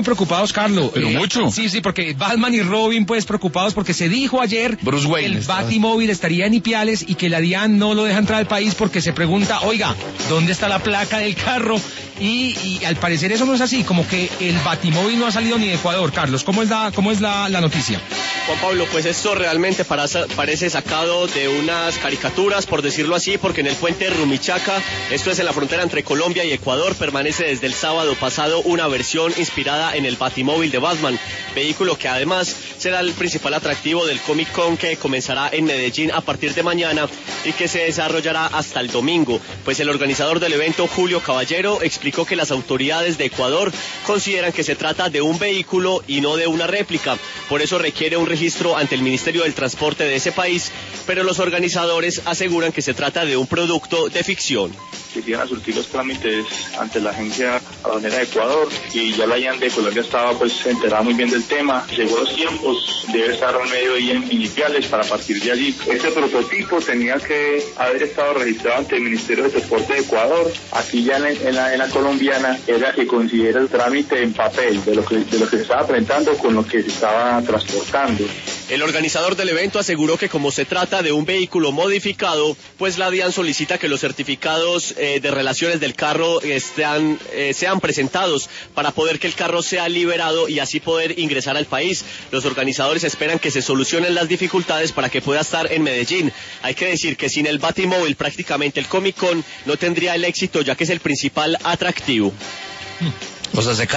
preocupados, Carlos. Pero mucho. Sí, porque Batman y Robin, pues, preocupados porque se dijo ayer Bruce Wayne que el Batimóvil estaría en Ipiales y que la DIAN no lo deja entrar al país porque se pregunta, oiga, ¿dónde está la placa del carro? Y al parecer eso no es así, como que el Batimóvil no ha salido ni de Ecuador. Carlos, ¿cómo es la noticia? Juan Pablo, pues esto realmente parece sacado de unas caricaturas, por decirlo así, porque en el puente de Rumichaca, esto es en la frontera entre Colombia y Ecuador, permanece desde el sábado pasado una versión inspirada en el Batimóvil de Batman, vehículo que además será el principal atractivo del Comic Con que comenzará en Medellín a partir de mañana y que se desarrollará hasta el domingo. Pues el organizador del evento, Julio Caballero, explicó que las autoridades de Ecuador consideran que se trata de un vehículo y no de una réplica, por eso requiere un registro ante el Ministerio del Transporte de ese país, pero los organizadores aseguran que se trata de un producto de ficción. Quisieron surtir los trámites ante la agencia aduanera de Ecuador y ya la DIAN de Colombia estaba pues enterada muy bien del tema. Llegó los tiempos, debe estar al mediodía en Ipiales para partir de allí. Este prototipo tenía que haber estado registrado ante el Ministerio de Transporte de Ecuador. Aquí ya en la colombiana era que considera el trámite en papel de lo que se estaba presentando con lo que se estaba transportando. El organizador del evento aseguró que como se trata de un vehículo modificado, pues la DIAN solicita que los certificados de relaciones del carro sean presentados para poder que el carro sea liberado y así poder ingresar al país. Los organizadores esperan que se solucionen las dificultades para que pueda estar en Medellín. Hay que decir que sin el Batimóvil prácticamente el Comic Con no tendría el éxito, ya que es el principal atractivo. O sea,